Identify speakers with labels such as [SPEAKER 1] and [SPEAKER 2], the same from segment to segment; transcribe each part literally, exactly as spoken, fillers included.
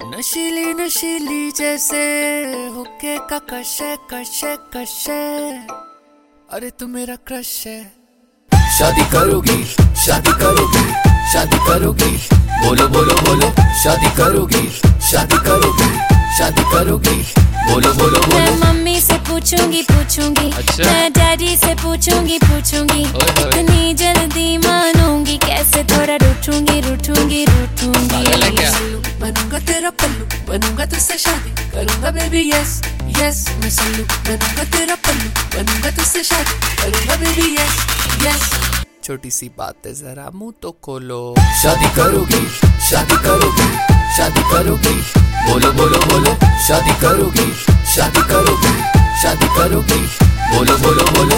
[SPEAKER 1] नशीली नशीली जैसे हुक्के का कशे कशे कशे, अरे तू मेरा क्रश है। शादी करोगी शादी करोगी शादी करोगी, बोलो बोलो बोलो शादी करोगी शादी करोगी शादी करोगी, बोलो बोलो बोलो।
[SPEAKER 2] मैं मम्मी से पूछूंगी पूछूंगी
[SPEAKER 3] अच्छा?
[SPEAKER 2] मैं डैडी से पूछूंगी पूछूंगी इतनी जल्दी मानूंगी कैसे, थोड़ा रूठूंगी रूठूंगी रूठूंगी।
[SPEAKER 1] बनूंगा तेरा पल्लू, बनूंगा तुझसे शादी करूंगा बेबी, यस यस मैं सल्लू। बनूंगा तेरा पल्लू, बनूंगा तुझसे शादी करूंगा बेबी, यस यस। छोटी सी बात है जरा मुंह तो खोलो। शादी करोगी शादी करोगी शादी करोगी, बोलो बोलो बोलो शादी करोगी शादी करोगी शादी करोगी, बोलो बोलो बोलो।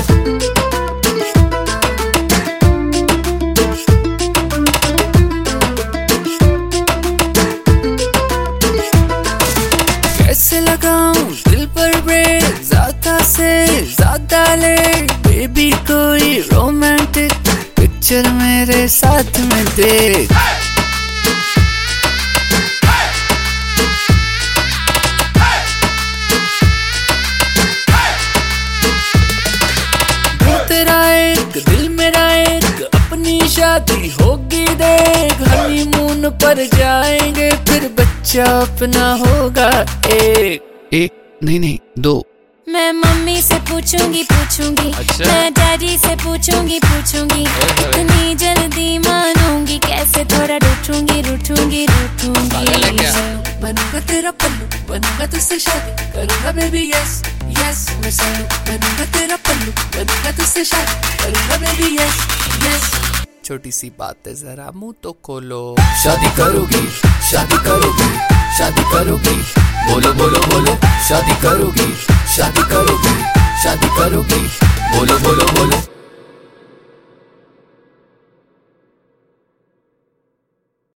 [SPEAKER 1] कैसे लगाऊं दिल पर ब्रेक, ज्यादा से ज्यादा ले बेबी, कोई रोमांटिक पिक्चर मेरे साथ में देख। तेरा एक दिल मेरा एक, अपनी शादी होगी देख। हनीमून पर जाएंगे फिर बच्चा अपना होगा एक। एक नहीं नहीं दो।
[SPEAKER 2] मैं मम्मी से पूछूंगी पूछूंगी
[SPEAKER 3] अच्छा?
[SPEAKER 2] मैं डैडी से पूछूंगी पूछूंगी इतनी जल्दी मानूंगी कैसे, थोड़ा रूठूंगी रूठूंगी
[SPEAKER 3] पागल है
[SPEAKER 2] रूठूंगी।
[SPEAKER 3] क्या?
[SPEAKER 1] बनूंगा तेरा पल्लू, बनूंगा तुझसे शादी करूंगा बेबी, यस यस मैं सल्लू। बनूंगा तेरा पल्लू, बनूंगा तुझसे शादी करूंगा बेबी, यस यस। छोटी सी बात है जरा मुंह तो खोलो। शादी करोगी शादी करोगी शादी करोगी, बोलो बोलो बोलो शादी करोगी शादी करोगी शादी करोगी, बोलो बोलो बोलो।